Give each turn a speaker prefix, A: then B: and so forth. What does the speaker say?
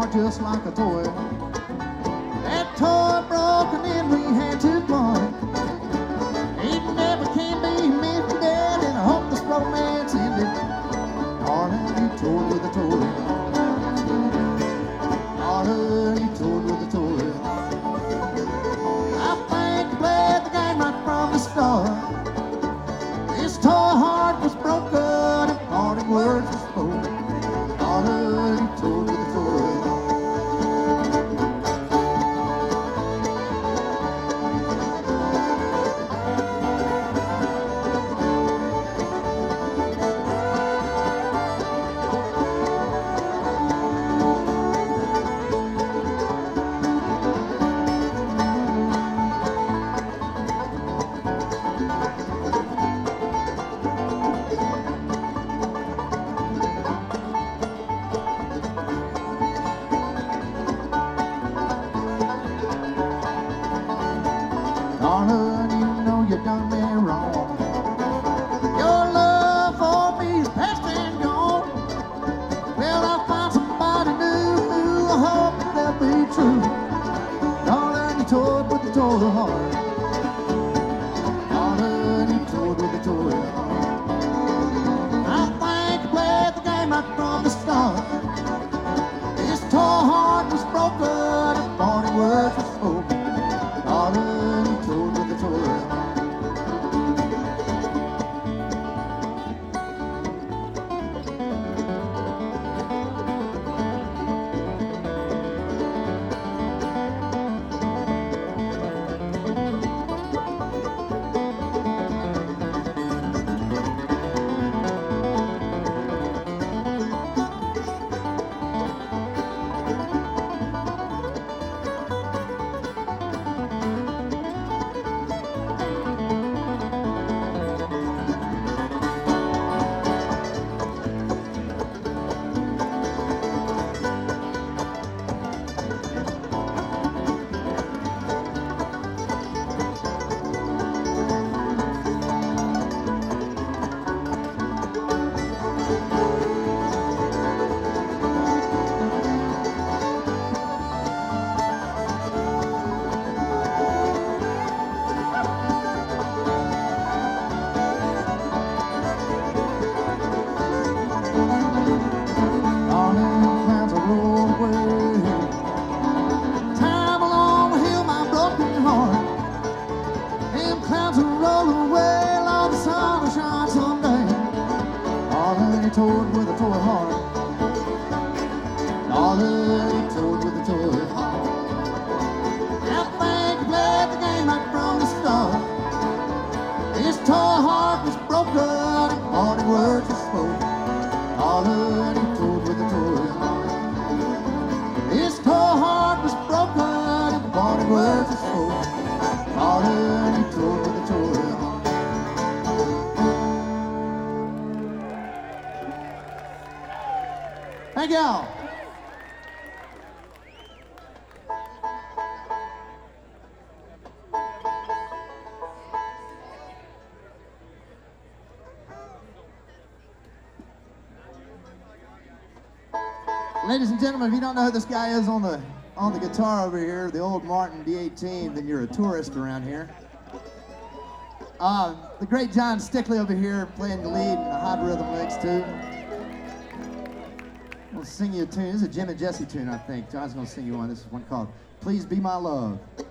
A: just like a toy. That toy broke and then we had to part. It never can be mended, and I hope this romance ended. Darling, you toyed with a toy. Darling, you toyed with a toy. I think you played the game right from the start. This toy heart was broken and parting words were spoken. Darling, you toyed with a toy. Darling, you know you done me wrong. Your love for me is past and gone. Well, I'll find somebody new who I hope they'll be true. Darling, you toyed with the toy heart. Darling, you toyed with the toy heart. I think you played the game right from the start. This toy heart was broken and parting words were spoken. Darling, you toyed with the toy heart. Toyed with a toy heart. Darling, toyed with a toy heart. I think you played the game right from the start. This toy heart was broken and parting words were spoken. Darling, toyed with a toy heart. This toy heart was broken and parting words were spoken. Darling, toyed with a toy heart. Thank y'all. Ladies and gentlemen, if you don't know who this guy is on the guitar over here, the old Martin D18, then you're a tourist around here. The great John Stickley over here playing the lead in the hot rhythm mix too. We'll sing you a tune. This is a Jim and Jesse tune, I think. John's gonna sing you one. This is one called Please Be My Love.